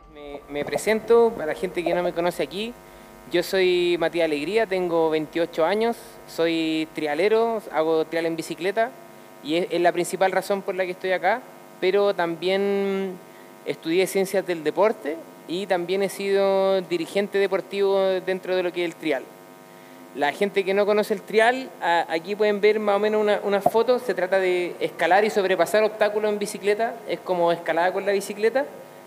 Me presento para la gente que no me conoce aquí. Yo soy Matías Alegría, tengo 28 años, soy trialero, hago trial en bicicleta y es la principal razón por la que estoy acá, pero también estudié ciencias del deporte y también he sido dirigente deportivo dentro de lo que es el trial. La gente que no conoce el trial, aquí pueden ver más o menos unas fotos. Se trata de escalar y sobrepasar obstáculos en bicicleta, es como escalada con la bicicleta.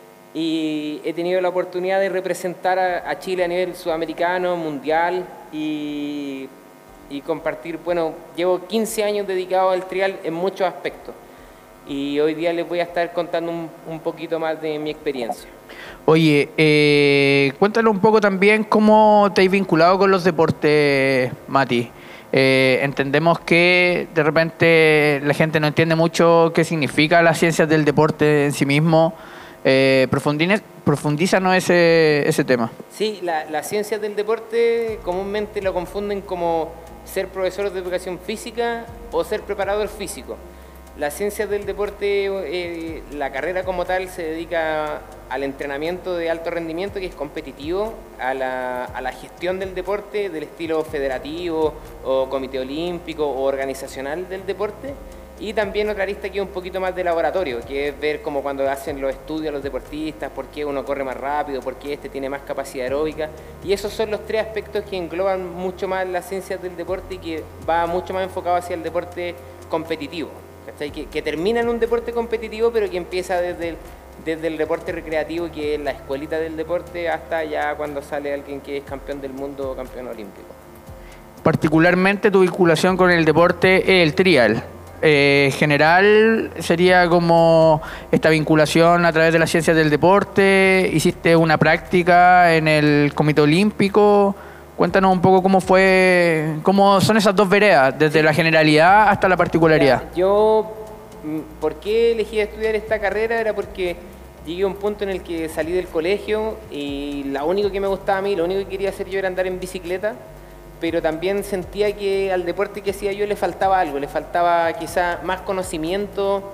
Y he tenido la oportunidad de representar a Chile a nivel sudamericano, mundial y compartir, bueno, llevo 15 años dedicado al trial en muchos aspectos y hoy día les voy a estar contando un poquito más de mi experiencia. Oye, cuéntanos un poco también cómo te has vinculado con los deportes, Mati. Entendemos que de repente la gente no entiende mucho qué significa las ciencias del deporte en sí mismo. Profundízanos ese tema. Sí, las ciencias del deporte comúnmente lo confunden como ser profesor de educación física o ser preparador físico. Las ciencias del deporte, la carrera como tal se dedica al entrenamiento de alto rendimiento, que es competitivo, a la gestión del deporte del estilo federativo o comité olímpico o organizacional del deporte, y también otra arista que es un poquito más de laboratorio, que es ver como cuando hacen los estudios los deportistas, por qué uno corre más rápido, por qué este tiene más capacidad aeróbica, y esos son los tres aspectos que engloban mucho más las ciencias del deporte y que va mucho más enfocado hacia el deporte competitivo. Que termina en un deporte competitivo, pero que empieza desde el deporte recreativo, que es la escuelita del deporte, hasta ya cuando sale alguien que es campeón del mundo o campeón olímpico. Particularmente tu vinculación con el deporte, el trial. General sería como esta vinculación a través de las ciencias del deporte. ¿Hiciste una práctica en el Comité Olímpico? Cuéntanos un poco cómo son esas dos veredas, desde la generalidad hasta la particularidad. ¿Por qué elegí estudiar esta carrera? Era porque llegué a un punto en el que salí del colegio y lo único que me gustaba a mí, lo único que quería hacer yo era andar en bicicleta, pero también sentía que al deporte que hacía yo le faltaba algo, le faltaba quizá más conocimiento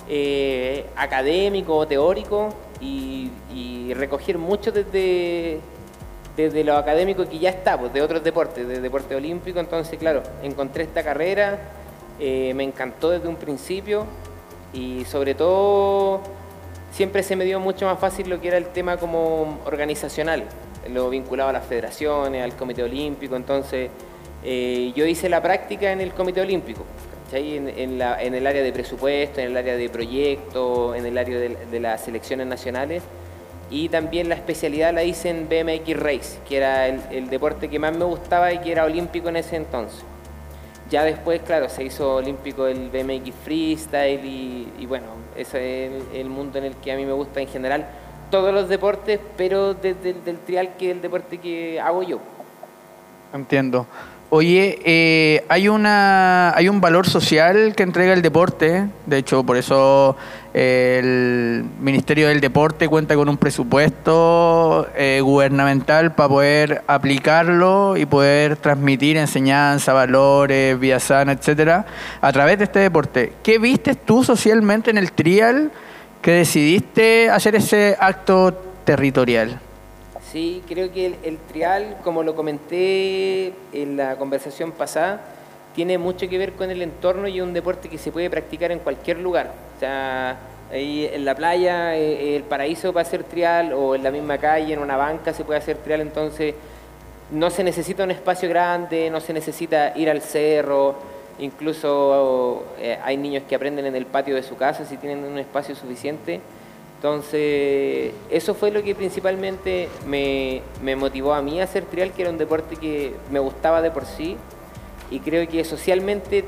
académico o teórico y recoger mucho desde lo académico que ya está, pues, de otros deportes, de deporte olímpico. Entonces, claro, encontré esta carrera, me encantó desde un principio y sobre todo siempre se me dio mucho más fácil lo que era el tema como organizacional, lo vinculado a las federaciones, al Comité Olímpico. Entonces, yo hice la práctica en el Comité Olímpico, ¿cachai? En el área de presupuesto, en el área de proyectos, en el área de las selecciones nacionales. Y también la especialidad la hice en BMX Race, que era el deporte que más me gustaba y que era olímpico en ese entonces. Ya después, claro, se hizo olímpico el BMX Freestyle y bueno, ese es el mundo en el que a mí me gusta en general todos los deportes, pero desde el trial, que es el deporte que hago yo. Entiendo. Oye, hay un valor social que entrega el deporte. De hecho, por eso el Ministerio del Deporte cuenta con un presupuesto gubernamental para poder aplicarlo y poder transmitir enseñanza, valores, vida sana, etcétera, a través de este deporte. ¿Qué viste tú socialmente en el trial que decidiste hacer ese acto territorial? Sí, creo que el trial, como lo comenté en la conversación pasada, tiene mucho que ver con el entorno y es un deporte que se puede practicar en cualquier lugar. O sea, ahí en la playa, el paraíso para hacer trial, o en la misma calle, en una banca se puede hacer trial. Entonces no se necesita un espacio grande, no se necesita ir al cerro, incluso hay niños que aprenden en el patio de su casa si tienen un espacio suficiente. Entonces, eso fue lo que principalmente me motivó a mí a hacer trial, que era un deporte que me gustaba de por sí y creo que socialmente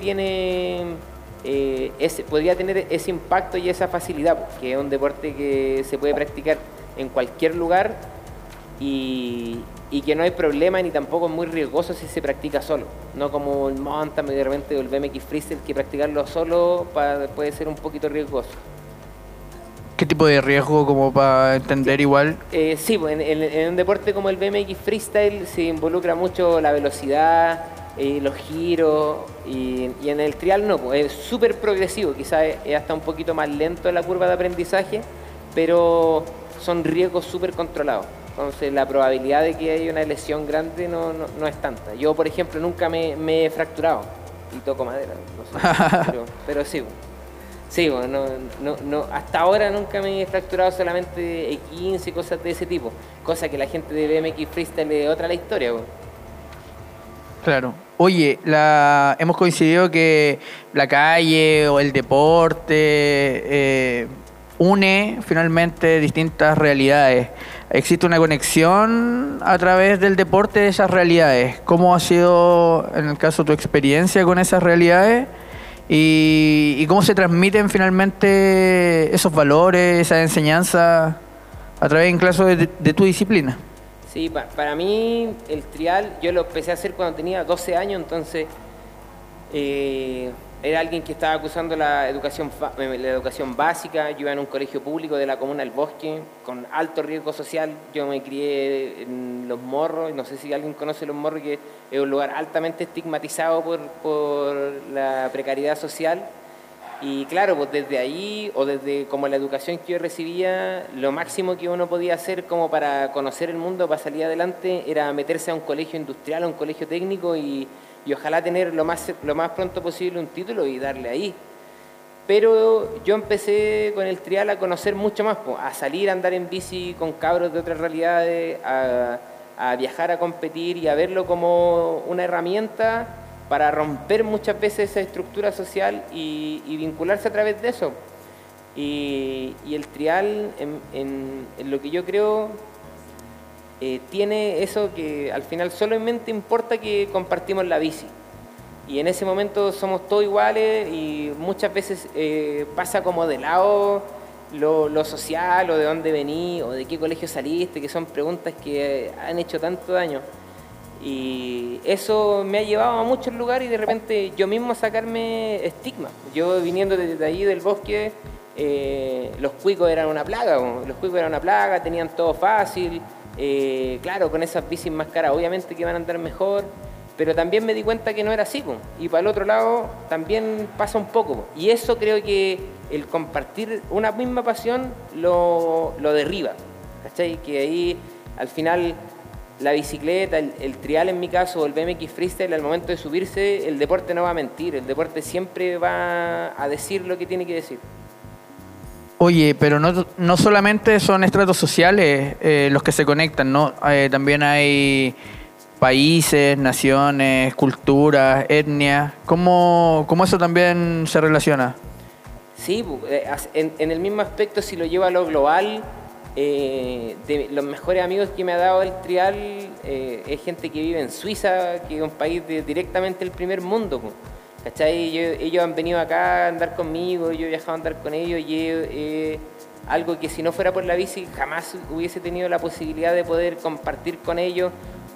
podría tener ese impacto y esa facilidad, que es un deporte que se puede practicar en cualquier lugar y que no hay problema ni tampoco es muy riesgoso si se practica solo, no como el mountain de repente o el BMX freestyle, que practicarlo solo puede ser un poquito riesgoso. ¿Qué tipo de riesgo, como para entender igual? Sí, pues en un deporte como el BMX Freestyle se involucra mucho la velocidad, los giros, y en el trial no, pues es súper progresivo, quizás es hasta un poquito más lento la curva de aprendizaje, pero son riesgos súper controlados. Entonces la probabilidad de que haya una lesión grande no es tanta. Yo, por ejemplo, nunca me he fracturado y toco madera, no sé, pero sí. Sí, bueno, hasta ahora nunca me he fracturado, solamente E15 y cosas de ese tipo. Cosa que la gente de BMX Freestyle es otra la historia. Bueno. Claro. Oye, hemos coincidido que la calle o el deporte une finalmente distintas realidades. ¿Existe una conexión a través del deporte de esas realidades? ¿Cómo ha sido, en el caso, tu experiencia con esas realidades? ¿Y cómo se transmiten finalmente esos valores, esa enseñanza a través, incluso, de tu disciplina? Sí, para mí el trial yo lo empecé a hacer cuando tenía 12 años, entonces era alguien que estaba cursando la educación básica. Yo iba en un colegio público de la comuna del Bosque, con alto riesgo social. Yo me crié en Los Morros, no sé si alguien conoce Los Morros, que es un lugar altamente estigmatizado por la precariedad social. Y claro, pues desde ahí, o desde como la educación que yo recibía, lo máximo que uno podía hacer como para conocer el mundo, para salir adelante, era meterse a un colegio industrial, a un colegio técnico y ojalá tener lo más pronto posible un título y darle ahí. Pero yo empecé con el trial a conocer mucho más, pues, a salir a andar en bici con cabros de otras realidades, a viajar a competir y a verlo como una herramienta para romper muchas veces esa estructura social y vincularse a través de eso. Y el trial, en lo que yo creo, tiene eso que al final solamente importa que compartimos la bici. Y en ese momento somos todos iguales y muchas veces pasa como de lado lo social, o de dónde venís, o de qué colegio saliste, que son preguntas que han hecho tanto daño. Y eso me ha llevado a muchos lugares y de repente yo mismo sacarme estigma. Yo viniendo desde ahí del Bosque, los cuicos eran una plaga, tenían todo fácil, claro, con esas bicis más caras obviamente que van a andar mejor, pero también me di cuenta que no era así, y para el otro lado también pasa un poco, y eso creo que el compartir una misma pasión lo derriba, ¿cachai? Que ahí al final la bicicleta, el trial en mi caso, o el BMX Freestyle, al momento de subirse, el deporte no va a mentir, el deporte siempre va a decir lo que tiene que decir. Oye, pero no solamente son estratos sociales los que se conectan, ¿no? También hay países, naciones, culturas, etnias. ¿Cómo eso también se relaciona? Sí, en el mismo aspecto, si lo lleva a lo global, de los mejores amigos que me ha dado el trial es gente que vive en Suiza, que es un país directamente del primer mundo, ¿cachai? Ellos han venido acá a andar conmigo, yo he viajado a andar con ellos y algo que si no fuera por la bici jamás hubiese tenido la posibilidad de poder compartir con ellos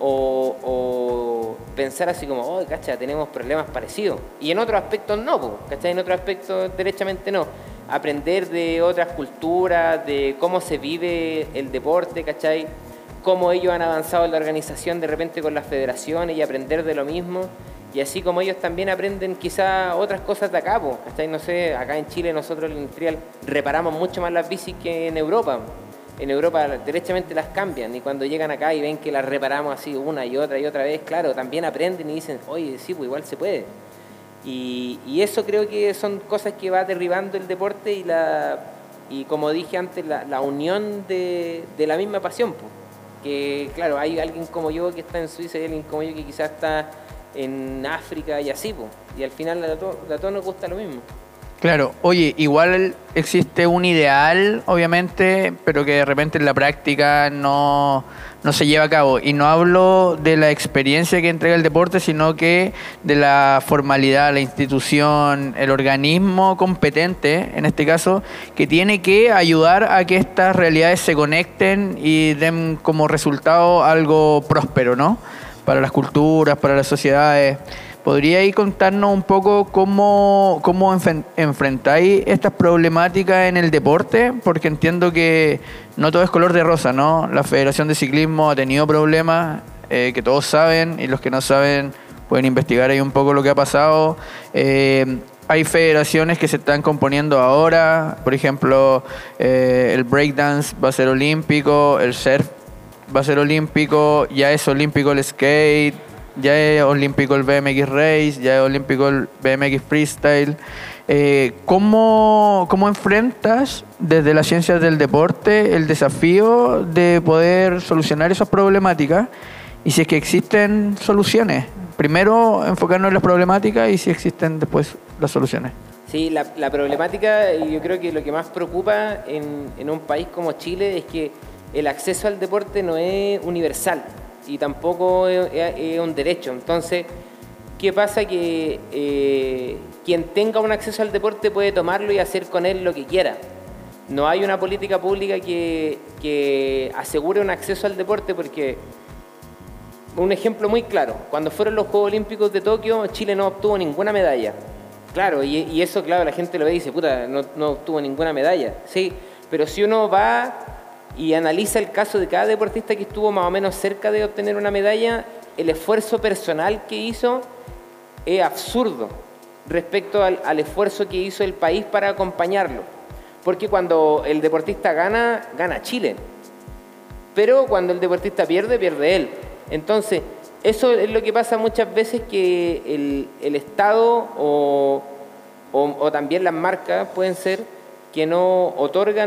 o pensar así como, oh, ¿cachai? Tenemos problemas parecidos. Y en otros aspectos no, ¿cachai? En otros aspectos derechamente no. Aprender de otras culturas, de cómo se vive el deporte, ¿cachai? Cómo ellos han avanzado en la organización de repente con las federaciones y aprender de lo mismo. Y así como ellos también aprenden quizá otras cosas de acá, ¿cachai? No sé, acá en Chile nosotros en el industrial reparamos mucho más las bicis que en Europa. En Europa derechamente las cambian y cuando llegan acá y ven que las reparamos así una y otra vez, claro, también aprenden y dicen, oye, sí, pues igual se puede. Y eso creo que son cosas que va derribando el deporte y como dije antes, la unión de la misma pasión. Pues. Que claro, hay alguien como yo que está en Suiza y alguien como yo que quizás está en África y así, pues. Y al final a todos nos gusta lo mismo. Claro, oye, igual existe un ideal, obviamente, pero que de repente en la práctica no se lleva a cabo. Y no hablo de la experiencia que entrega el deporte, sino que de la formalidad, la institución, el organismo competente, en este caso, que tiene que ayudar a que estas realidades se conecten y den como resultado algo próspero, ¿no? Para las culturas, para las sociedades. ¿Podríais contarnos un poco cómo enfrentáis estas problemáticas en el deporte? Porque entiendo que no todo es color de rosa, ¿no? La Federación de Ciclismo ha tenido problemas que todos saben y los que no saben pueden investigar ahí un poco lo que ha pasado. hay federaciones que se están componiendo ahora, por ejemplo, el breakdance va a ser olímpico, el surf va a ser olímpico, ya es olímpico el skate, ya es olímpico el BMX Race, ya es olímpico el BMX Freestyle. ¿Cómo enfrentas desde las ciencias del deporte el desafío de poder solucionar esas problemáticas? Y si es que existen soluciones, primero enfocarnos en las problemáticas y si existen después las soluciones. Sí, la problemática, y yo creo que lo que más preocupa en un país como Chile es que el acceso al deporte no es universal y tampoco es un derecho. Entonces, ¿qué pasa? Que quien tenga un acceso al deporte puede tomarlo y hacer con él lo que quiera. No hay una política pública que asegure un acceso al deporte porque... Un ejemplo muy claro, cuando fueron los Juegos Olímpicos de Tokio, Chile no obtuvo ninguna medalla. Claro, y eso, claro, la gente lo ve y dice, puta, no obtuvo ninguna medalla. Sí, pero si uno va y analiza el caso de cada deportista que estuvo más o menos cerca de obtener una medalla, el esfuerzo personal que hizo es absurdo respecto al esfuerzo que hizo el país para acompañarlo. Porque cuando el deportista gana, gana Chile. Pero cuando el deportista pierde, pierde él. Entonces, eso es lo que pasa muchas veces, que el Estado o también las marcas pueden ser que no otorgan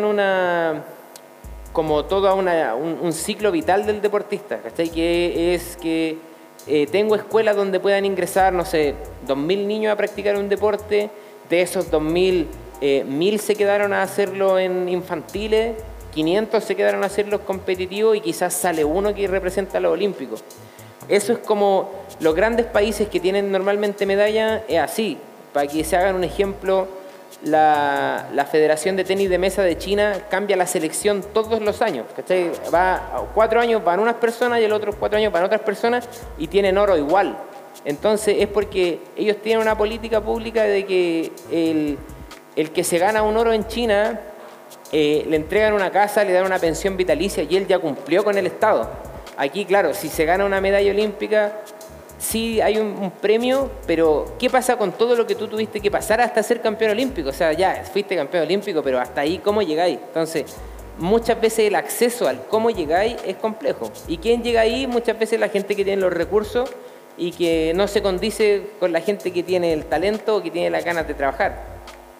como todo un ciclo vital del deportista, ¿cachai? Que es que tengo escuelas donde puedan ingresar, no sé, 2.000 niños a practicar un deporte, de esos 2.000, 1.000 se quedaron a hacerlo en infantiles, 500 se quedaron a hacer los competitivos y quizás sale uno que representa a los olímpicos. Eso es como los grandes países que tienen normalmente medallas, es así. Para que se hagan un ejemplo, la Federación de Tenis de Mesa de China cambia la selección todos los años, ¿cachai? Va 4 años van unas personas y el otro 4 años van otras personas y tienen oro igual. Entonces es porque ellos tienen una política pública de que el que se gana un oro en China... le entregan una casa, le dan una pensión vitalicia y él ya cumplió con el Estado. Aquí, claro, si se gana una medalla olímpica, sí hay un premio, pero ¿qué pasa con todo lo que tú tuviste que pasar hasta ser campeón olímpico? O sea, ya fuiste campeón olímpico, pero hasta ahí, ¿cómo llegáis? Entonces, muchas veces el acceso al cómo llegáis es complejo. ¿Y quién llega ahí? Muchas veces la gente que tiene los recursos y que no se condice con la gente que tiene el talento o que tiene las ganas de trabajar.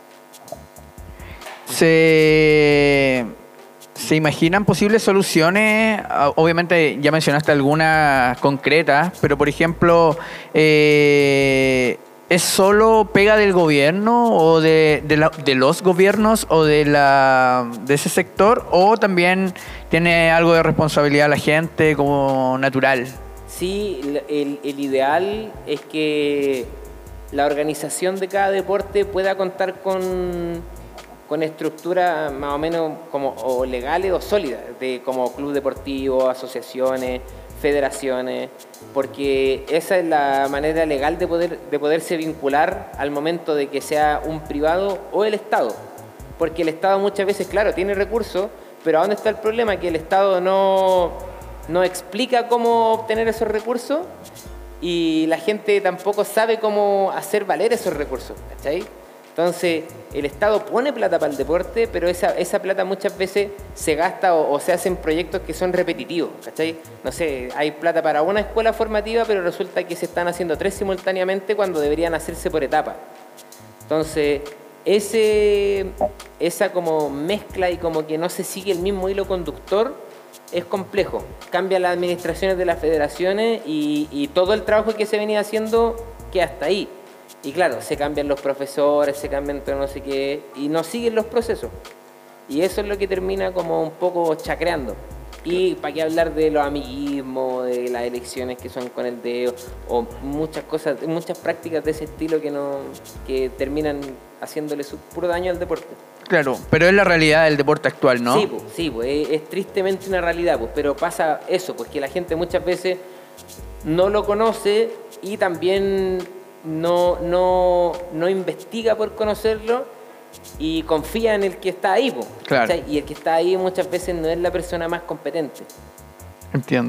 ¿Se imaginan posibles soluciones? Obviamente ya mencionaste algunas concretas, pero por ejemplo, ¿es solo pega del gobierno o de los gobiernos o de ese sector? ¿O también tiene algo de responsabilidad la gente como natural? Sí, el ideal es que la organización de cada deporte pueda contar con estructuras más o menos como o legales o sólidas, como club deportivo, asociaciones, federaciones, porque esa es la manera legal de poderse vincular al momento de que sea un privado o el Estado. Porque el Estado muchas veces, claro, tiene recursos, pero ¿a dónde está el problema? Que el Estado no explica cómo obtener esos recursos y la gente tampoco sabe cómo hacer valer esos recursos, ¿cachai? Entonces, el Estado pone plata para el deporte, pero esa plata muchas veces se gasta o se hacen proyectos que son repetitivos, ¿cachai? No sé, hay plata para una escuela formativa, pero resulta que se están haciendo 3 simultáneamente cuando deberían hacerse por etapas. Entonces, esa como mezcla y como que no se sigue el mismo hilo conductor es complejo. Cambian las administraciones de las federaciones y todo el trabajo que se venía haciendo queda hasta ahí. Y claro, se cambian los profesores, se cambian todo no sé qué, y no siguen los procesos. Y eso es lo que termina como un poco chacreando. Y para qué hablar de los amiguismos, de las elecciones que son con el dedo, o muchas cosas, muchas prácticas de ese estilo que terminan haciéndole puro daño al deporte. Claro, pero es la realidad del deporte actual, ¿no? Sí, pues, es tristemente una realidad, pues, pero pasa eso, pues que la gente muchas veces no lo conoce y también no investiga por conocerlo y confía en el que está ahí, claro. ¿cachai? Y el que está ahí muchas veces no es la persona más competente. Entiendo.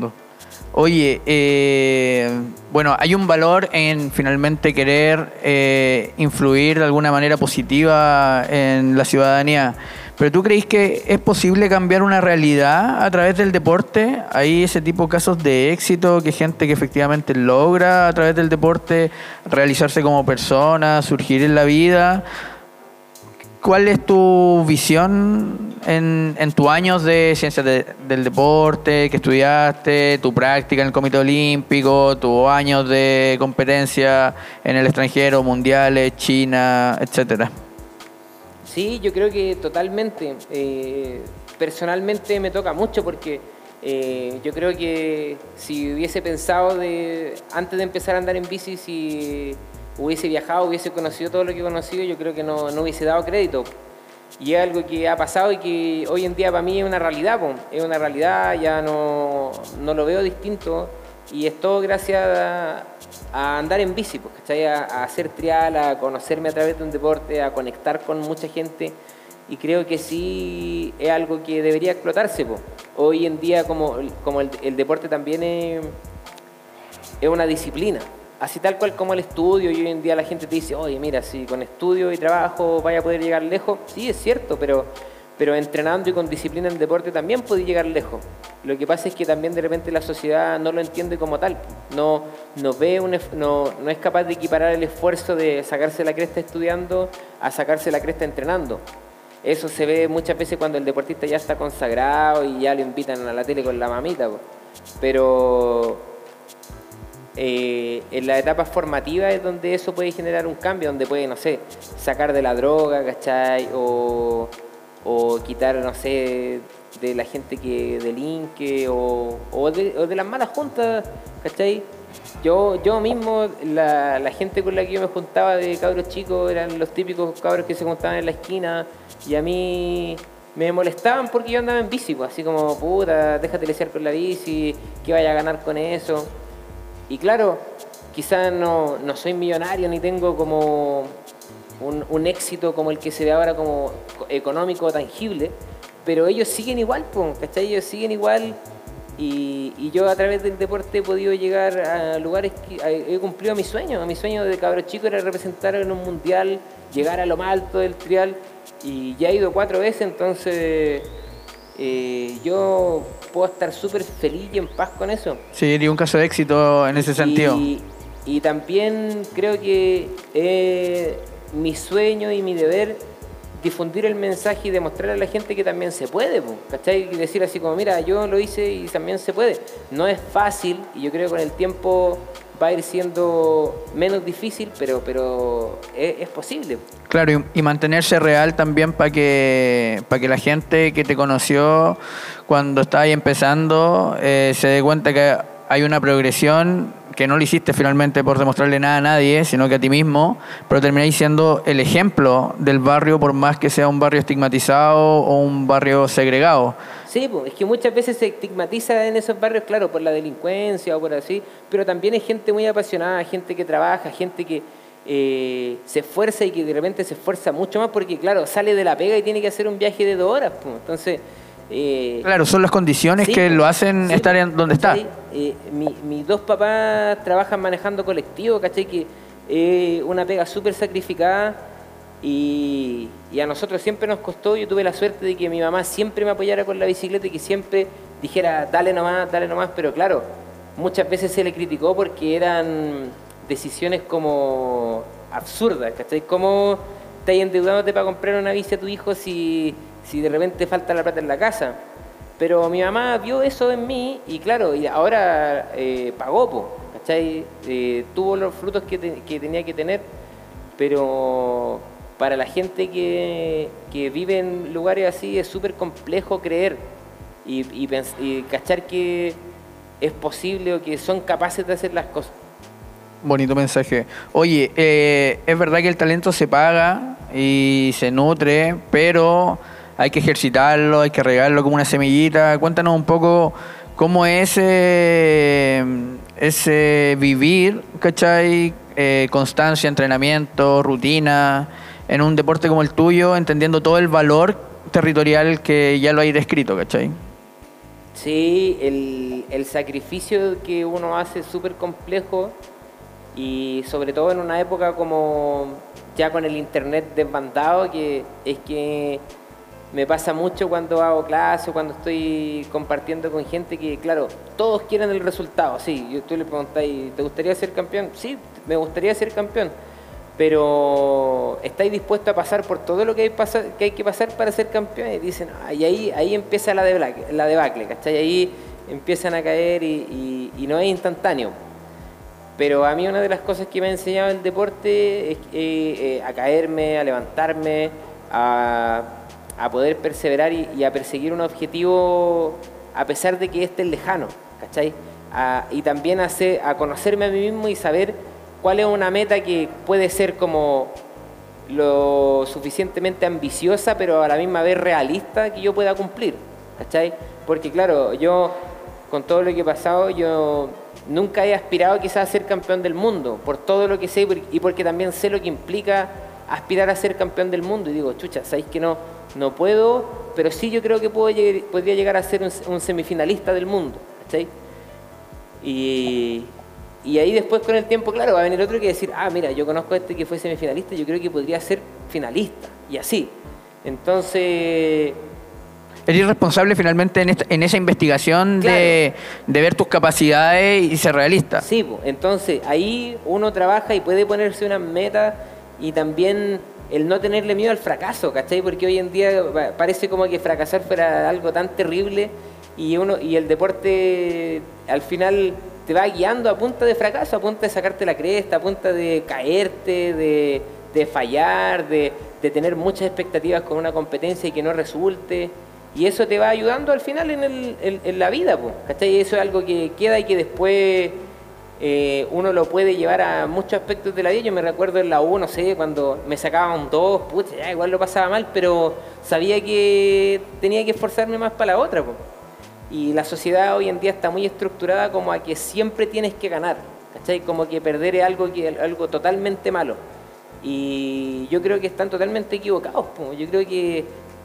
Oye, bueno, hay un valor en finalmente querer influir de alguna manera positiva en la ciudadanía, pero ¿tú crees que es posible cambiar una realidad a través del deporte? ¿Hay ese tipo de casos de éxito, que gente que efectivamente logra a través del deporte realizarse como persona, surgir en la vida? ¿Cuál es tu visión en tus años de ciencias del deporte que estudiaste, tu práctica en el Comité Olímpico, tus años de competencia en el extranjero, mundiales, China, etcétera? Sí, yo creo que totalmente. Personalmente me toca mucho porque yo creo que si hubiese pensado antes de empezar a andar en bici, si hubiese viajado, hubiese conocido todo lo que he conocido, yo creo que no hubiese dado crédito. Y es algo que ha pasado y que hoy en día para mí es una realidad, po. Es una realidad, ya no lo veo distinto y es todo gracias a andar en bici, pues, ¿cachai? A hacer trial, a conocerme a través de un deporte, a conectar con mucha gente y creo que sí es algo que debería explotarse, po. Hoy en día como el deporte también es una disciplina. Así tal cual como el estudio, y hoy en día la gente te dice, oye, mira, si con estudio y trabajo vaya a poder llegar lejos, sí, es cierto, pero entrenando y con disciplina en el deporte también puede llegar lejos. Lo que pasa es que también de repente la sociedad no lo entiende como tal, no es capaz de equiparar el esfuerzo de sacarse la cresta estudiando a sacarse la cresta entrenando. Eso se ve muchas veces cuando el deportista ya está consagrado y ya lo invitan a la tele con la mamita, pero en la etapa formativa es donde eso puede generar un cambio, donde puede, no sé, sacar de la droga, ¿cachai? O quitar, no sé, de la gente que delinque o de las malas juntas, ¿cachai? Yo mismo, la gente con la que yo me juntaba de cabros chicos eran los típicos cabros que se juntaban en la esquina y a mí me molestaban porque yo andaba en bici, pues, así como, puta, déjate lesear con la bici, ¿qué vaya a ganar con eso? Y claro, quizás no soy millonario ni tengo como un éxito como el que se ve ahora como económico tangible, pero ellos siguen igual, ¿cachai? Ellos siguen igual y yo a través del deporte he podido llegar a lugares que he cumplido mi sueño de cabro chico era representar en un mundial, llegar a lo más alto del trial y ya he ido 4 veces, entonces yo puedo estar súper feliz y en paz con eso. Sí, sería un caso de éxito en ese sentido. Y también creo que mi sueño y mi deber difundir el mensaje y demostrar a la gente que también se puede, ¿cachai? Y decir así como, mira, yo lo hice y también se puede. No es fácil y yo creo que con el tiempo va a ir siendo menos difícil, pero es posible. Claro, y mantenerse real también para que la gente que te conoció cuando estabas ahí empezando se dé cuenta que hay una progresión, que no lo hiciste finalmente por demostrarle nada a nadie, sino que a ti mismo, pero termináis siendo el ejemplo del barrio, por más que sea un barrio estigmatizado o un barrio segregado. Sí, es que muchas veces se estigmatiza en esos barrios, claro, por la delincuencia o por así, pero también hay gente muy apasionada, gente que trabaja, gente que se esfuerza y que de repente se esfuerza mucho más porque, claro, sale de la pega y tiene que hacer un viaje de 2 horas, entonces... claro, son las condiciones que lo hacen estar en donde está. Mis 2 papás trabajan manejando colectivo, ¿cachai? Que una pega súper sacrificada y a nosotros siempre nos costó. Yo tuve la suerte de que mi mamá siempre me apoyara con la bicicleta y que siempre dijera, dale nomás, pero claro, muchas veces se le criticó porque eran decisiones como absurdas, ¿cachai? ¿Cómo estás endeudándote para comprar una bici a tu hijo si de repente falta la plata en la casa? Pero mi mamá vio eso en mí y claro, y ahora pagó, ¿cachai? Tuvo los frutos que tenía que tener, pero para la gente que vive en lugares así es súper complejo creer y cachar que es posible o que son capaces de hacer las cosas. Bonito mensaje. Oye, es verdad que el talento se paga y se nutre, pero hay que ejercitarlo, hay que regarlo como una semillita. Cuéntanos un poco cómo es ese vivir, ¿cachai? Constancia, entrenamiento, rutina, en un deporte como el tuyo, entendiendo todo el valor territorial que ya lo hay descrito, ¿cachai? Sí, el sacrificio que uno hace es súper complejo y sobre todo en una época como ya con el internet desbandado, que es que me pasa mucho cuando hago clases o cuando estoy compartiendo con gente que, claro, todos quieren el resultado. Sí, tú le preguntáis, ¿te gustaría ser campeón? Sí, me gustaría ser campeón. Pero ¿estáis dispuestos a pasar por todo lo que hay que pasar para ser campeón? Y dicen, y ahí empieza la debacle, ¿cachai? Ahí empiezan a caer y no es instantáneo. Pero a mí una de las cosas que me ha enseñado el deporte es a caerme, a levantarme, a poder perseverar y a perseguir un objetivo a pesar de que esté lejano, ¿cachai? Y también a conocerme a mí mismo y saber cuál es una meta que puede ser como lo suficientemente ambiciosa, pero a la misma vez realista que yo pueda cumplir, ¿cachai? Porque claro, yo con todo lo que he pasado, yo nunca he aspirado quizás a ser campeón del mundo, por todo lo que sé y porque también sé lo que implica aspirar a ser campeón del mundo. Y digo, chucha, ¿sabéis que no puedo? Pero sí yo creo que podría llegar a ser un semifinalista del mundo, ¿cachai? Y ahí después con el tiempo, claro, va a venir otro que decir, mira, yo conozco a este que fue semifinalista, yo creo que podría ser finalista, y así. Entonces... Eres responsable finalmente en esa investigación, claro, de ver tus capacidades y ser realista. Sí, pues, entonces ahí uno trabaja y puede ponerse una meta y también el no tenerle miedo al fracaso, ¿cachai? Porque hoy en día parece como que fracasar fuera algo tan terrible y el deporte al final te va guiando a punta de fracaso, a punta de sacarte la cresta, a punta de caerte, de fallar, de tener muchas expectativas con una competencia y que no resulte. Y eso te va ayudando al final en la vida, ¿cachai? Eso es algo que queda y que después uno lo puede llevar a muchos aspectos de la vida. Yo me recuerdo en la U, no sé, cuando me sacaban un 2, pucha, ya igual lo pasaba mal, pero sabía que tenía que esforzarme más para la otra, Y la sociedad hoy en día está muy estructurada como a que siempre tienes que ganar, ¿cachai? Como que perder es algo totalmente malo. Y yo creo que están totalmente equivocados, Yo creo que...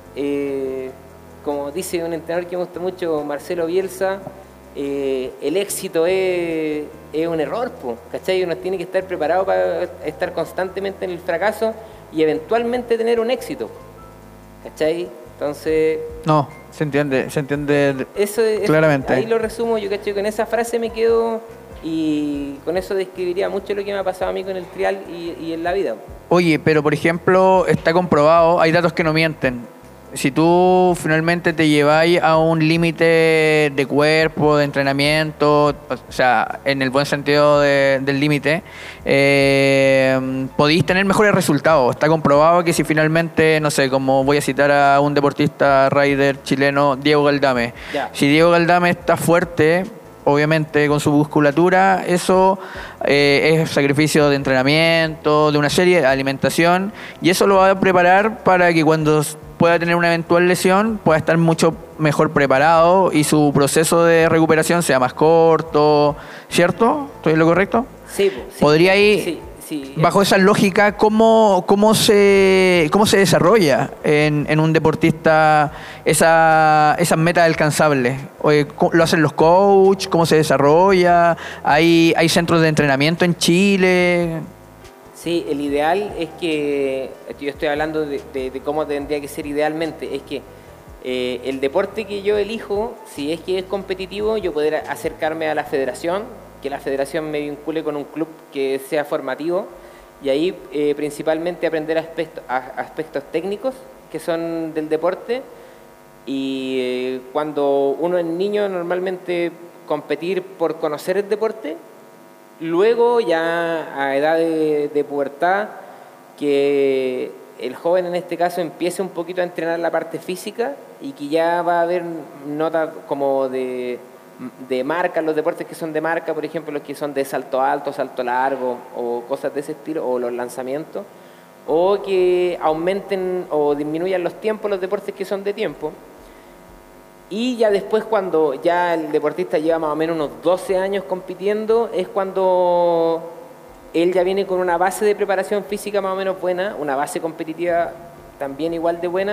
como dice un entrenador que me gusta mucho, Marcelo Bielsa, el éxito es un error, ¿cachai? Uno tiene que estar preparado para estar constantemente en el fracaso y eventualmente tener un éxito, ¿cachai? Entonces... No, se entiende eso claramente. Ahí lo resumo, yo ¿cachai? Con esa frase me quedo y con eso describiría mucho lo que me ha pasado a mí con el trial y en la vida. Oye, pero por ejemplo, está comprobado, hay datos que no mienten. Si tú finalmente te lleváis a un límite de cuerpo, de entrenamiento, o sea, en el buen sentido del límite, podéis tener mejores resultados. Está comprobado que si finalmente, no sé, como voy a citar a un deportista rider chileno, Diego Galdame. Yeah. Si Diego Galdame está fuerte, obviamente con su musculatura, eso es sacrificio de entrenamiento, de una serie de alimentación, y eso lo va a preparar para que cuando pueda tener una eventual lesión, pueda estar mucho mejor preparado y su proceso de recuperación sea más corto, ¿cierto? ¿Estoy en lo correcto? Sí. ¿Podría ir, sí, bajo esa lógica, cómo se desarrolla en un deportista esas metas alcanzables? ¿Lo hacen los coaches? ¿Cómo se desarrolla? ¿Hay centros de entrenamiento en Chile? Sí, el ideal es que, yo estoy hablando de cómo tendría que ser idealmente, es que el deporte que yo elijo, si es que es competitivo, yo poder acercarme a la federación, que la federación me vincule con un club que sea formativo y ahí principalmente aprender aspectos técnicos que son del deporte y cuando uno es niño normalmente competir por conocer el deporte. Luego, ya a edad de pubertad, que el joven en este caso empiece un poquito a entrenar la parte física y que ya va a haber notas como de marca, los deportes que son de marca, por ejemplo, los que son de salto alto, salto largo o cosas de ese estilo, o los lanzamientos, o que aumenten o disminuyan los tiempos, los deportes que son de tiempo. Y ya después, cuando ya el deportista lleva más o menos unos 12 años compitiendo, es cuando él ya viene con una base de preparación física más o menos buena, una base competitiva también igual de buena,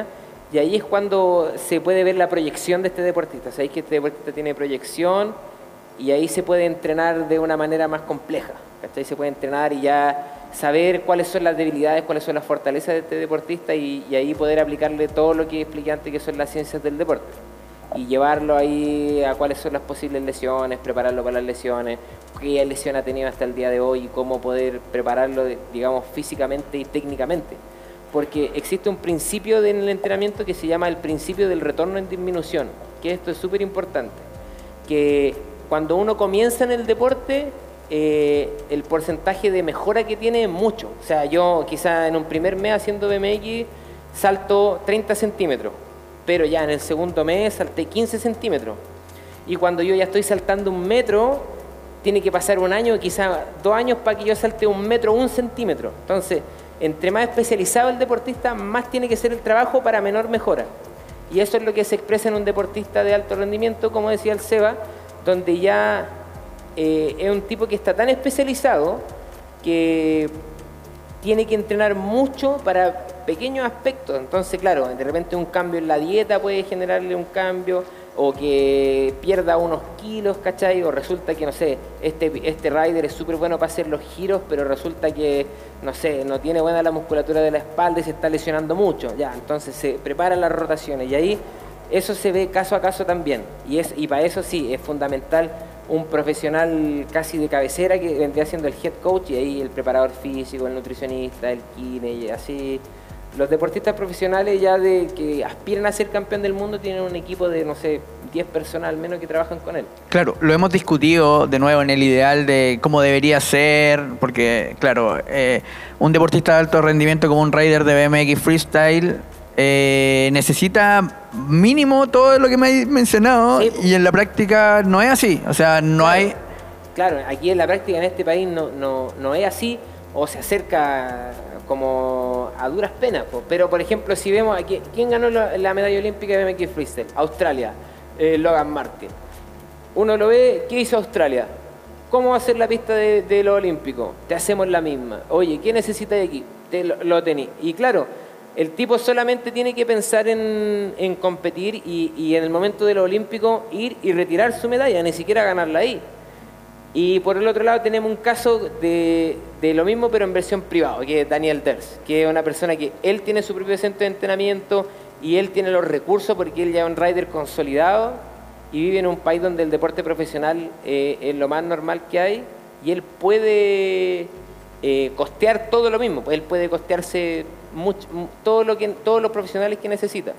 Y ahí es cuando se puede ver la proyección de este deportista. Sabéis que este deportista tiene proyección y ahí se puede entrenar de una manera más compleja. ¿Cachai? Se puede entrenar y ya saber cuáles son las debilidades, cuáles son las fortalezas de este deportista y ahí poder aplicarle todo lo que expliqué antes, que son las ciencias del deporte. Y llevarlo ahí a cuáles son las posibles lesiones, prepararlo para las lesiones, qué lesión ha tenido hasta el día de hoy y cómo poder prepararlo, digamos, físicamente y técnicamente. Porque existe un principio en el entrenamiento que se llama el principio del retorno en disminución, que esto es súper importante, que cuando uno comienza en el deporte, el porcentaje de mejora que tiene es mucho. O sea, yo quizá en un primer mes haciendo BMX salto 30 centímetros, pero ya en el segundo mes salté 15 centímetros. Y cuando yo ya estoy saltando 1 metro, tiene que pasar 1 año, quizá 2 años para que yo salte 1 metro, 1 centímetro. Entonces, entre más especializado el deportista, más tiene que ser el trabajo para menor mejora. Y eso es lo que se expresa en un deportista de alto rendimiento, como decía el Seba, donde ya es un tipo que está tan especializado que tiene que entrenar mucho para pequeños aspectos. Entonces, claro, de repente un cambio en la dieta puede generarle un cambio, o que pierda unos kilos, ¿cachai? O resulta que, no sé, este rider es súper bueno para hacer los giros, pero resulta que, no sé, no tiene buena la musculatura de la espalda y se está lesionando mucho. Ya, entonces se preparan las rotaciones y ahí eso se ve caso a caso también. Y para eso sí, es fundamental un profesional casi de cabecera que vendría siendo el head coach, y ahí el preparador físico, el nutricionista, el kine, y así. Los deportistas profesionales ya de que aspiran a ser campeón del mundo tienen un equipo de, no sé, 10 personas al menos que trabajan con él. Claro, lo hemos discutido de nuevo en el ideal de cómo debería ser, porque, claro, un deportista de alto rendimiento como un rider de BMX Freestyle necesita mínimo todo lo que me has mencionado, sí, y en la práctica no es así, o sea, no claro, hay... Claro, aquí en la práctica en este país no es así, o se acerca como a duras penas, pero por ejemplo si vemos aquí, ¿quién ganó la medalla olímpica de BMX Freestyle? Australia, Logan Martin. Uno lo ve, ¿qué hizo Australia? ¿Cómo va a ser la pista de lo olímpico? Te hacemos la misma. Oye, ¿qué necesitas de aquí? Lo tenés. Y claro, el tipo solamente tiene que pensar en competir y en el momento de lo olímpico ir y retirar su medalla, ni siquiera ganarla ahí. Y por el otro lado tenemos un caso de lo mismo, pero en versión privada, que es Daniel Ders, que es una persona que él tiene su propio centro de entrenamiento y él tiene los recursos porque él ya es un rider consolidado y vive en un país donde el deporte profesional es lo más normal que hay, y él puede costear todo lo mismo, él puede costearse todos los profesionales que necesita.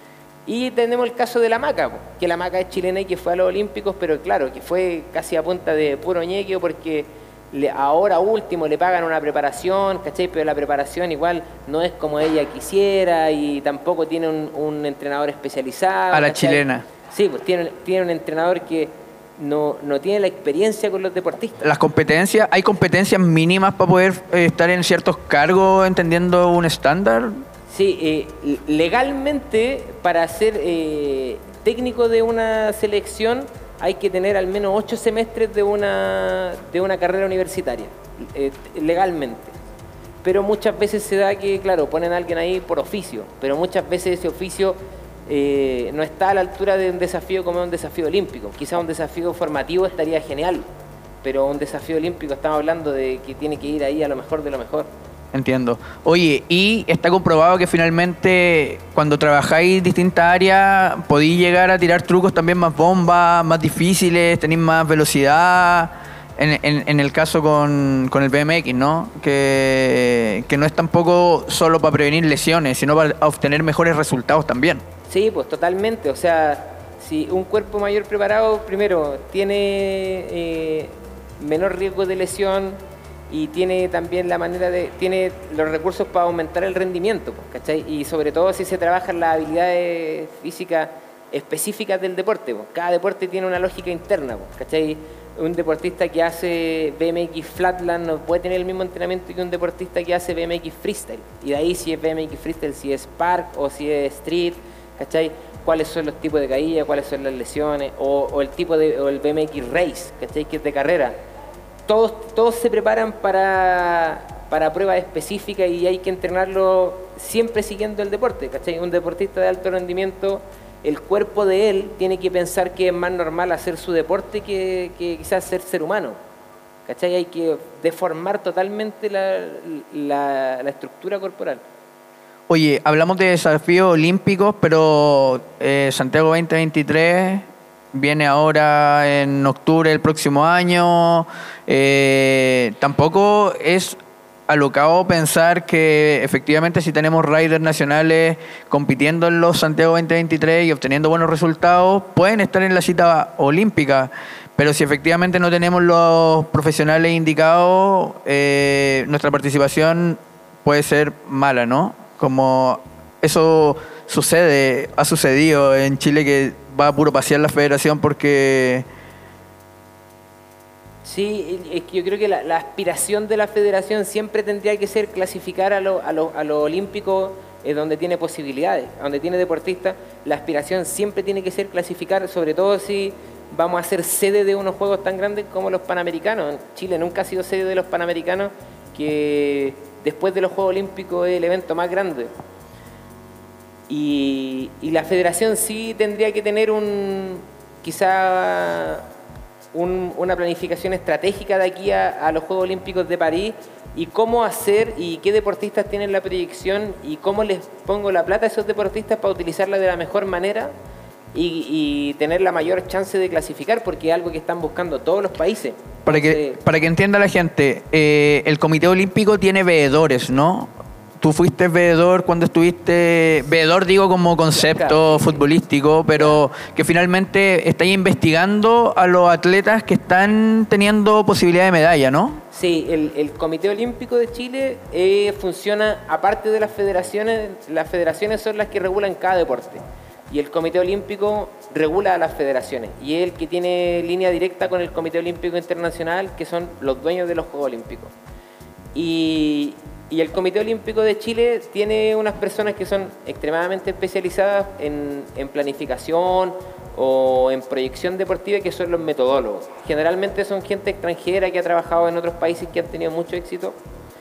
Y tenemos el caso de la Maca, que la Maca es chilena y que fue a los Olímpicos, pero claro, que fue casi a punta de puro ñequeo porque ahora último le pagan una preparación, ¿cachai? Pero la preparación igual no es como ella quisiera y tampoco tiene un entrenador especializado. A la ¿cachai? chilena. Sí, pues tiene un entrenador que no tiene la experiencia con los deportistas. Las competencias, ¿hay competencias mínimas para poder estar en ciertos cargos entendiendo un estándar? Sí, legalmente para ser técnico de una selección hay que tener al menos 8 semestres de una carrera universitaria, legalmente. Pero muchas veces se da que, claro, ponen a alguien ahí por oficio, pero muchas veces ese oficio no está a la altura de un desafío como un desafío olímpico. Quizá un desafío formativo estaría genial, pero un desafío olímpico estamos hablando de que tiene que ir ahí a lo mejor de lo mejor. Entiendo. Oye, y está comprobado que finalmente cuando trabajáis en distintas áreas podéis llegar a tirar trucos también más bombas, más difíciles, tenéis más velocidad. En el caso con el BMX, ¿no? Que no es tampoco solo para prevenir lesiones, sino para obtener mejores resultados también. Sí, pues totalmente. O sea, si un cuerpo mayor preparado, primero, tiene menor riesgo de lesión, y tiene también tiene los recursos para aumentar el rendimiento, ¿cachai? Y sobre todo si se trabajan las habilidades físicas específicas del deporte, cada deporte tiene una lógica interna, ¿cachai? Un deportista que hace BMX Flatland no puede tener el mismo entrenamiento que un deportista que hace BMX Freestyle, y de ahí si es BMX Freestyle, si es Park o si es Street, ¿cachai? Cuáles son los tipos de caídas, cuáles son las lesiones, o el BMX Race, ¿cachai? Que es de carrera. Todos se preparan para pruebas específicas y hay que entrenarlo siempre siguiendo el deporte, ¿cachai? Un deportista de alto rendimiento, el cuerpo de él tiene que pensar que es más normal hacer su deporte que quizás ser humano, ¿cachai? Hay que deformar totalmente la estructura corporal. Oye, hablamos de desafíos olímpicos, pero Santiago 2023 viene ahora en octubre del próximo año. Tampoco es alocado pensar que efectivamente si tenemos riders nacionales compitiendo en los Santiago 2023 y obteniendo buenos resultados, pueden estar en la cita olímpica. Pero si efectivamente no tenemos los profesionales indicados, nuestra participación puede ser mala, ¿no? Como eso ha sucedido en Chile, que va a puro pasear la federación porque... Sí, es que yo creo que la aspiración de la federación siempre tendría que ser clasificar a lo olímpico donde tiene posibilidades, donde tiene deportistas. La aspiración siempre tiene que ser clasificar, sobre todo si vamos a ser sede de unos juegos tan grandes como los Panamericanos. Chile nunca ha sido sede de los Panamericanos, que después de los Juegos Olímpicos es el evento más grande. Y la federación sí tendría que tener una planificación estratégica de aquí a los Juegos Olímpicos de París, y cómo hacer y qué deportistas tienen la proyección y cómo les pongo la plata a esos deportistas para utilizarla de la mejor manera y tener la mayor chance de clasificar, porque es algo que están buscando todos los países. Para que entienda la gente, el Comité Olímpico tiene veedores, ¿no? Tú fuiste veedor cuando estuviste, veedor digo como concepto futbolístico, pero que finalmente estáis investigando a los atletas que están teniendo posibilidad de medalla, ¿no? Sí, el Comité Olímpico de Chile funciona aparte de las federaciones son las que regulan cada deporte, y el Comité Olímpico regula a las federaciones, y es el que tiene línea directa con el Comité Olímpico Internacional, que son los dueños de los Juegos Olímpicos. Y el Comité Olímpico de Chile tiene unas personas que son extremadamente especializadas en planificación o en proyección deportiva, que son los metodólogos. Generalmente son gente extranjera que ha trabajado en otros países que han tenido mucho éxito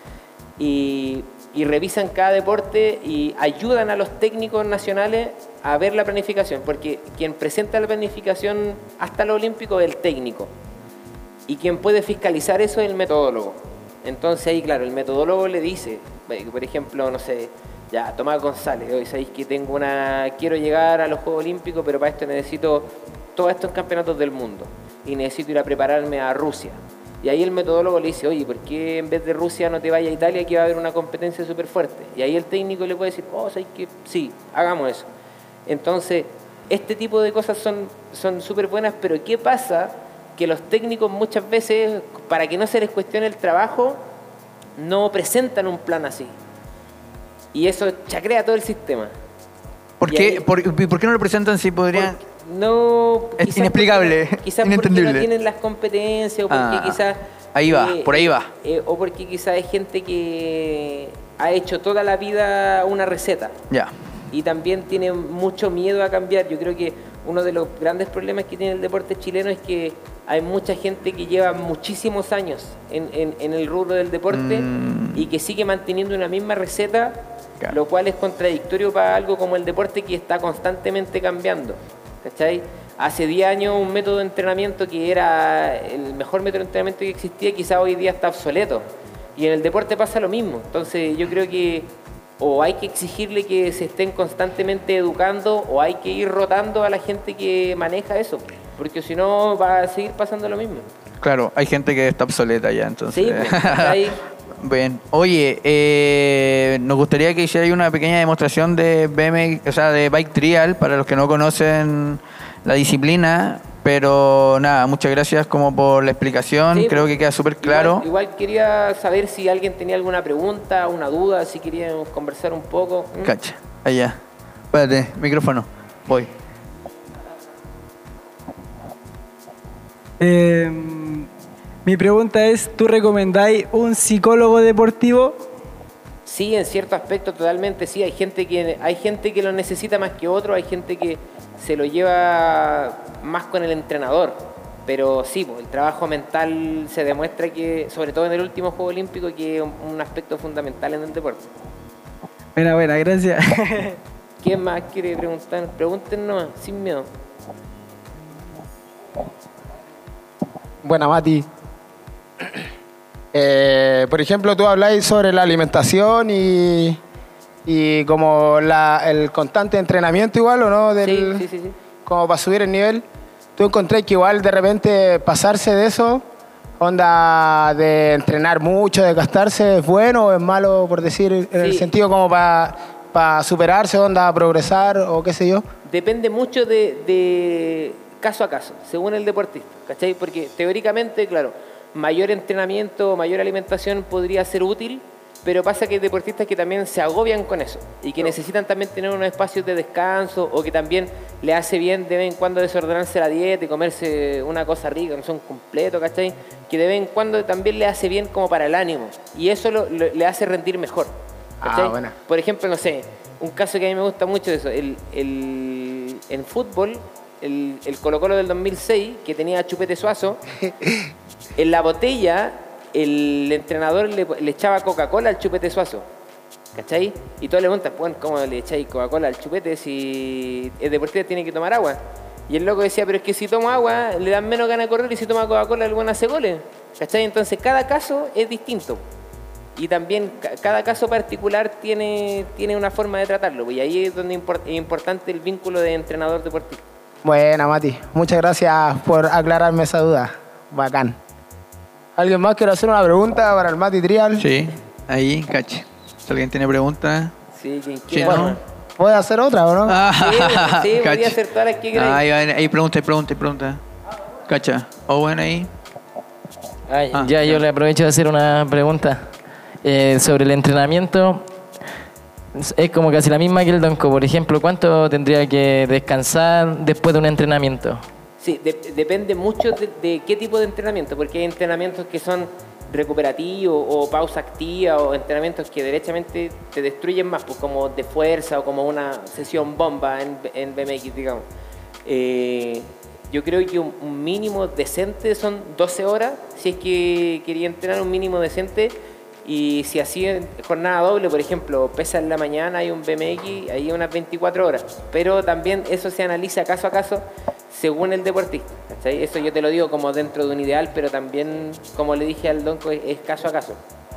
y revisan cada deporte y ayudan a los técnicos nacionales a ver la planificación, porque quien presenta la planificación hasta lo olímpico es el técnico y quien puede fiscalizar eso es el metodólogo. Entonces ahí, claro, el metodólogo le dice, por ejemplo, no sé, ya, Tomás González, hoy sabéis que quiero llegar a los Juegos Olímpicos, pero para esto necesito todos estos campeonatos del mundo y necesito ir a prepararme a Rusia. Y ahí el metodólogo le dice, oye, ¿por qué en vez de Rusia no te vayas a Italia, que va a haber una competencia súper fuerte? Y ahí el técnico le puede decir, ¿sabéis que sí, hagamos eso? Entonces, este tipo de cosas son súper buenas, pero ¿qué pasa? Que los técnicos muchas veces, para que no se les cuestione el trabajo, no presentan un plan así. Y eso chacrea todo el sistema. ¿Por qué no lo presentan si podrían...? Es inexplicable, quizás inentendible. Porque no tienen las competencias, o porque quizás... Ahí va, por ahí va. O porque quizás hay gente que ha hecho toda la vida una receta. Ya. Y también tiene mucho miedo a cambiar. Yo creo que uno de los grandes problemas que tiene el deporte chileno es que hay mucha gente que lleva muchísimos años en el rubro del deporte y que sigue manteniendo una misma receta, claro, lo cual es contradictorio para algo como el deporte, que está constantemente cambiando, ¿cachai? Hace 10 años un método de entrenamiento que era el mejor método de entrenamiento que existía, quizás hoy día está obsoleto. Y en el deporte pasa lo mismo. Entonces yo creo que o hay que exigirle que se estén constantemente educando, o hay que ir rotando a la gente que maneja eso, porque si no va a seguir pasando lo mismo. Claro, hay gente que está obsoleta ya, entonces. Sí, pues, ahí... Bien. Oye, nos gustaría que hicierais una pequeña demostración de BMX, o sea, de Bike Trial, para los que no conocen la disciplina, pero nada, muchas gracias como por la explicación, sí, creo que queda súper claro. Igual quería saber si alguien tenía alguna pregunta, una duda, si queríamos conversar un poco. Cacha, allá. Espérate, micrófono, voy. Mi pregunta es, ¿tú recomendáis un psicólogo deportivo? Sí, en cierto aspecto totalmente, sí. Hay gente que lo necesita más que otro, hay gente que se lo lleva más con el entrenador. Pero sí, el trabajo mental se demuestra que, sobre todo en el último Juego Olímpico, que es un aspecto fundamental en el deporte. Buena, gracias. ¿Quién más quiere preguntar? Pregunten nomás, sin miedo. Buena, Mati. Por ejemplo, tú habláis sobre la alimentación y como el constante entrenamiento igual, ¿o no? Sí. Como para subir el nivel. ¿Tú encontrás que igual de repente pasarse de eso, onda de entrenar mucho, de gastarse, es bueno o es malo, por decir, en el sentido como para superarse, onda, progresar o qué sé yo? Depende mucho de caso a caso, según el deportista, ¿cachai? Porque teóricamente, claro, mayor entrenamiento, mayor alimentación podría ser útil, pero pasa que hay deportistas que también se agobian con eso y que necesitan también tener unos espacios de descanso o que también le hace bien de vez en cuando desordenarse la dieta y comerse una cosa rica, no son completo, ¿cachai? Que de vez en cuando también le hace bien como para el ánimo y eso le hace rendir mejor, ¿cachai? Buena. Por ejemplo, no sé, un caso que a mí me gusta mucho de eso, en fútbol, el Colo-Colo del 2006, que tenía a Chupete Suazo, en la botella el entrenador le echaba Coca-Cola al Chupete Suazo, ¿cachai? Y todos le preguntan, bueno, ¿cómo le echáis Coca-Cola al Chupete si el deportista tiene que tomar agua? Y el loco decía, pero es que si toma agua le dan menos ganas de correr y si toma Coca-Cola el buen hace goles, ¿cachai? Entonces cada caso es distinto. Y también cada caso particular tiene una forma de tratarlo, y ahí es donde es importante el vínculo de entrenador-deportista. Buena, Mati. Muchas gracias por aclararme esa duda. Bacán. ¿Alguien más quiere hacer una pregunta para el Mati Trial? Sí, ahí, cache. Si alguien tiene preguntas. Sí, quien Sí, quiera. ¿no? ¿Puede hacer otra o no? Sí, cache. podría hacer todas las que queráis. Ahí pregunta. Cacha. Owen ahí. Yo le aprovecho de hacer una pregunta sobre el entrenamiento. Es como casi la misma que el Donko. Por ejemplo, ¿cuánto tendría que descansar después de un entrenamiento? Sí, depende mucho de qué tipo de entrenamiento, porque hay entrenamientos que son recuperativos o pausa activa o entrenamientos que derechamente te destruyen más, pues como de fuerza o como una sesión bomba en BMX, digamos. Yo creo que un mínimo decente son 12 horas, si es que quería entrenar un mínimo decente. Y si así en jornada doble, por ejemplo, pesa en la mañana, hay un BMX, hay unas 24 horas. Pero también eso se analiza caso a caso según el deportista, ¿cachai? Eso yo te lo digo como dentro de un ideal, pero también, como le dije al Donko, es caso a caso.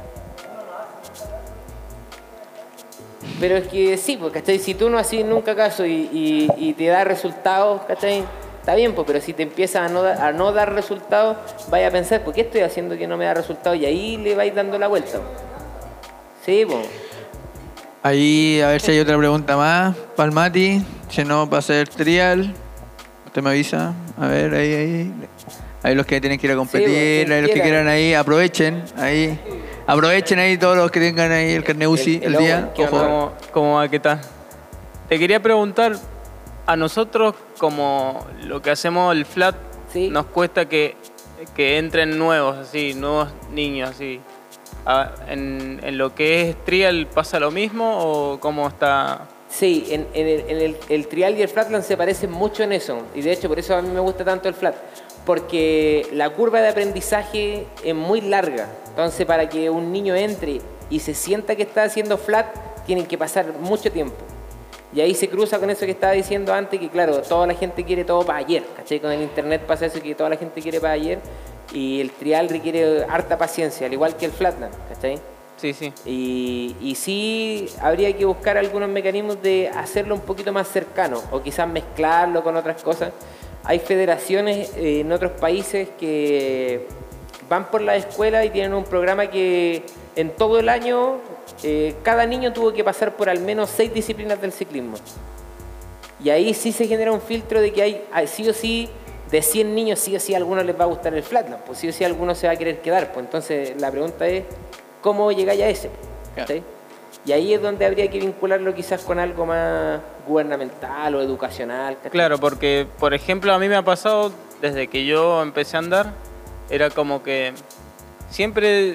Pero es que sí, pues, ¿cachai? Si tú no haces nunca caso y te da resultados, ¿cachai? Está bien, pues, pero si te empiezas a no dar resultados, vaya a pensar, ¿por qué estoy haciendo que no me da resultados? Y ahí le vais dando la vuelta. Sí, pues. Ahí, a ver si hay otra pregunta más para el Mati. Si no, para hacer trial. Usted me avisa. A ver, ahí. Ahí los que tienen que ir a competir, Sí, ahí los que quieran ahí, aprovechen. Aprovechen ahí todos los que tengan ahí el carnet UCI el día. Ojo. ¿Cómo va? ¿Qué tal? Te quería preguntar, a nosotros como lo que hacemos el flat, Sí. nos cuesta que entren nuevos niños así. ¿En lo que es trial pasa lo mismo o cómo está? Sí, en el trial y el flatland se parecen mucho en eso. Y de hecho, por eso a mí me gusta tanto el flat. Porque la curva de aprendizaje es muy larga. Entonces, para que un niño entre y se sienta que está haciendo flat, tienen que pasar mucho tiempo. Y ahí se cruza con eso que estaba diciendo antes, que claro, toda la gente quiere todo para ayer, ¿cachai? Con el internet pasa eso, que toda la gente quiere para ayer, y el trial requiere harta paciencia, al igual que el flatland, ¿cachai? Sí. Y sí habría que buscar algunos mecanismos de hacerlo un poquito más cercano, o quizás mezclarlo con otras cosas. Hay federaciones en otros países que van por la escuela y tienen un programa que en todo el año cada niño tuvo que pasar por al menos 6 disciplinas del ciclismo. Y ahí sí se genera un filtro de que hay sí o sí, de 100 niños, sí o sí a algunos les va a gustar el flatland, pues sí o sí a algunos se va a querer quedar. Pues entonces la pregunta es, ¿cómo llegáis a ese? ¿Sí? Y ahí es donde habría que vincularlo quizás con algo más gubernamental o educacional. ¿Sí? Claro, porque, por ejemplo, a mí me ha pasado, desde que yo empecé a andar, era como que siempre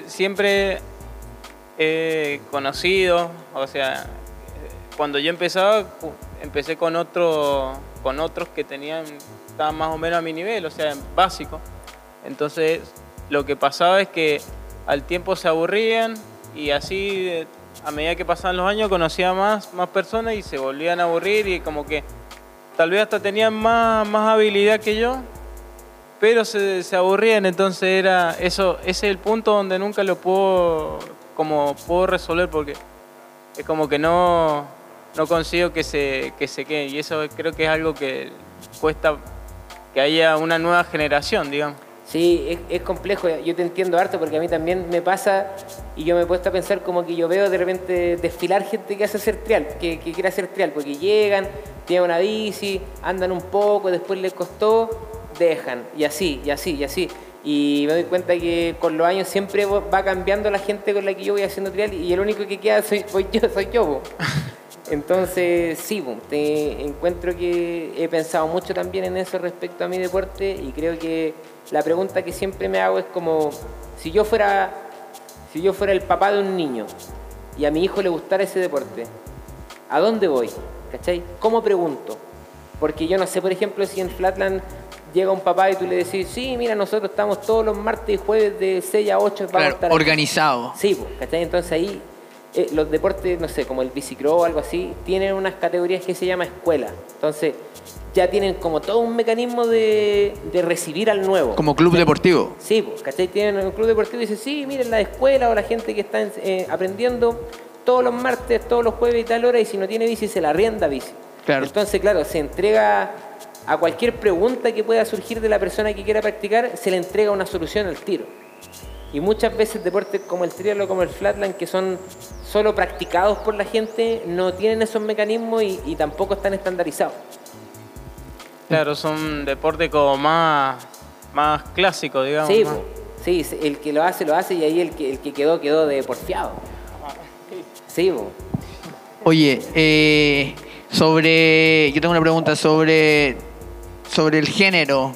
he conocido, o sea, cuando yo empecé con otros que estaban más o menos a mi nivel, o sea, básico. Entonces, lo que pasaba es que al tiempo se aburrían y así a medida que pasaban los años conocía más personas y se volvían a aburrir y como que tal vez hasta tenían más habilidad que yo, pero se aburrían, entonces ese es el punto donde nunca lo puedo resolver porque es como que no consigo que se quede y eso creo que es algo que cuesta que haya una nueva generación, digamos. Sí, es complejo, yo te entiendo harto porque a mí también me pasa y yo me he puesto a pensar como que yo veo de repente desfilar gente que hace hacer trial, que quiere hacer trial, porque llegan, tienen una bici, andan un poco, después les costó, dejan, y así. Y me doy cuenta que con los años siempre va cambiando la gente con la que yo voy haciendo trial y el único que queda soy yo. Po. Entonces, sí, te encuentro que he pensado mucho también en eso respecto a mi deporte y creo que la pregunta que siempre me hago es como, si yo fuera el papá de un niño y a mi hijo le gustara ese deporte, ¿a dónde voy? ¿Cachai? ¿Cómo pregunto? Porque yo no sé, por ejemplo, si en Flatland llega un papá y tú le decís, sí, mira, nosotros estamos todos los martes y jueves de 6 a 8. Vamos a estar organizado. Sí, ¿cachai? Entonces ahí los deportes, no sé, como el bicicross o algo así, tienen unas categorías que se llama escuela. Entonces ya tienen como todo un mecanismo de recibir al nuevo. Como club deportivo. Sí, ¿cachai? Tienen un club deportivo y dicen, sí, miren la escuela o la gente que está aprendiendo todos los martes, todos los jueves y tal hora, y si no tiene bici se la arrienda bici. Claro. Entonces, claro, se entrega a cualquier pregunta que pueda surgir de la persona que quiera practicar, se le entrega una solución al tiro. Y muchas veces deportes como el trial o como el flatland, que son solo practicados por la gente, no tienen esos mecanismos y tampoco están estandarizados. Claro, son deportes como más clásicos, digamos. Sí, más. Sí, el que lo hace y ahí el que quedó de porfiado. Sí, po. Oye, yo tengo una pregunta sobre el género.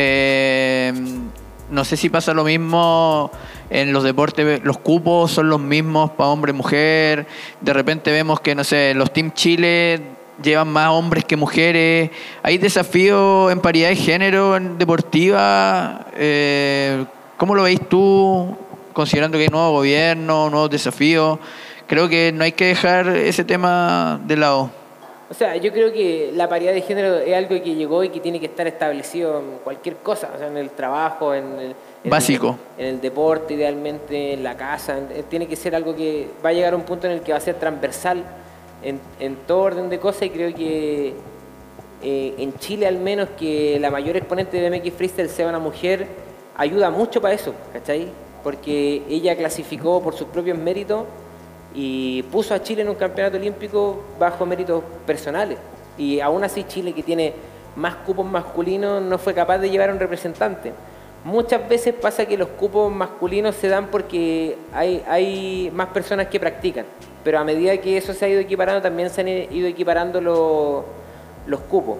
No sé si pasa lo mismo en los deportes, los cupos son los mismos para hombre y mujer. De repente vemos que, no sé, los Team Chile llevan más hombres que mujeres. ¿Hay desafíos en paridad de género en deportiva? ¿Cómo lo veis tú, considerando que hay nuevo gobierno, nuevos desafíos? Creo que no hay que dejar ese tema de lado. O sea, yo creo que la paridad de género es algo que llegó y que tiene que estar establecido en cualquier cosa, o sea, en el trabajo, básico. En el deporte, idealmente, en la casa. Tiene que ser algo que va a llegar a un punto en el que va a ser transversal en todo orden de cosas, y creo que en Chile al menos que la mayor exponente de BMX Freestyle sea una mujer, ayuda mucho para eso, ¿cachai? Porque ella clasificó por sus propios méritos y puso a Chile en un campeonato olímpico bajo méritos personales. Y aún así Chile, que tiene más cupos masculinos, no fue capaz de llevar a un representante. Muchas veces pasa que los cupos masculinos se dan porque hay más personas que practican, pero a medida que eso se ha ido equiparando, también se han ido equiparando los cupos.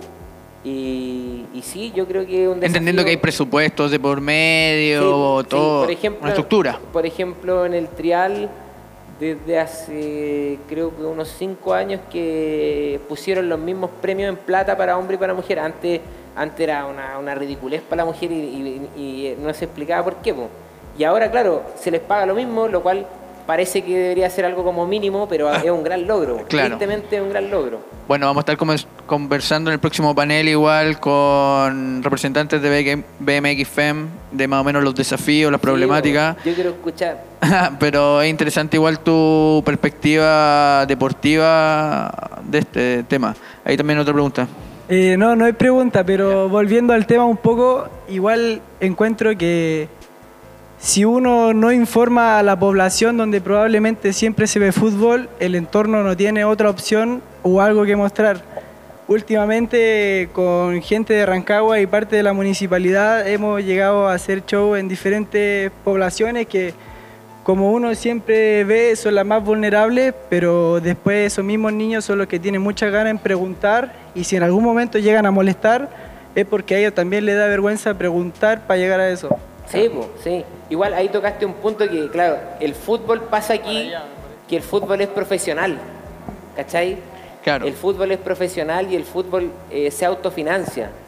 Y sí, yo creo que un desafío... Entendiendo que hay presupuestos de por medio, sí, todo, por ejemplo, una estructura. Por ejemplo, en el trial, desde hace creo que unos 5 años que pusieron los mismos premios en plata para hombre y para mujer. Antes era una ridiculez para la mujer y no se explicaba por qué. Po. Y ahora, claro, se les paga lo mismo, lo cual parece que debería ser algo como mínimo, pero es un gran logro. Claro. Tristemente es un gran logro. Bueno, vamos a estar conversando en el próximo panel igual con representantes de BMX FEM, de más o menos los desafíos, las problemáticas. Yo quiero escuchar. Pero es interesante igual tu perspectiva deportiva de este tema. Ahí también otra pregunta. No hay pregunta, pero volviendo al tema un poco, igual encuentro que si uno no informa a la población donde probablemente siempre se ve fútbol, el entorno no tiene otra opción o algo que mostrar. Últimamente con gente de Rancagua y parte de la municipalidad hemos llegado a hacer show en diferentes poblaciones que, como uno siempre ve, son las más vulnerables, pero después esos mismos niños son los que tienen muchas ganas en preguntar, y si en algún momento llegan a molestar es porque a ellos también les da vergüenza preguntar para llegar a eso. Sí, sí. Igual ahí tocaste un punto que, claro, el fútbol pasa aquí, que el fútbol es profesional, ¿cachai? Claro. El fútbol es profesional y el fútbol se autofinancia.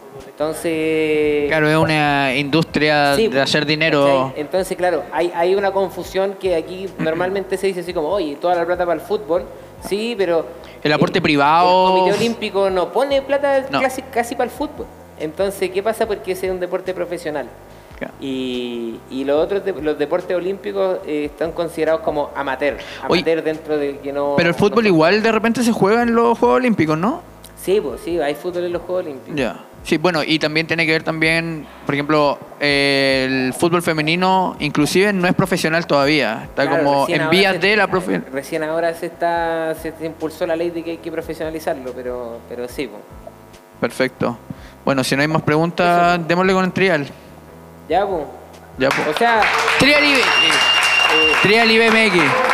Entonces... Claro, es una industria Sí, de hacer dinero. ¿cachai? Entonces, claro, hay una confusión que aquí normalmente se dice así como, oye, toda la plata para el fútbol, sí, pero... El aporte privado... El Comité Olímpico no pone plata No. casi para el fútbol. Entonces, ¿qué pasa? Porque ese es un deporte profesional. Claro. Y los otros, los deportes olímpicos están considerados como amateur. Oye, Amateur dentro de que no... Pero el fútbol no son- igual de repente se juega en los Juegos Olímpicos, ¿no? Sí, pues sí, hay fútbol en los Juegos Olímpicos. Ya. Sí, bueno, y también tiene que ver también, por ejemplo, el fútbol femenino inclusive no es profesional todavía. Está Claro, como recién en ahora vías de la profe. Recién ahora se impulsó la ley de que hay que profesionalizarlo, pero sí, pues. Perfecto. Bueno, si no hay más preguntas, démosle con el trial. Ya, pues. Ya, pues. O sea, Trial y BMX.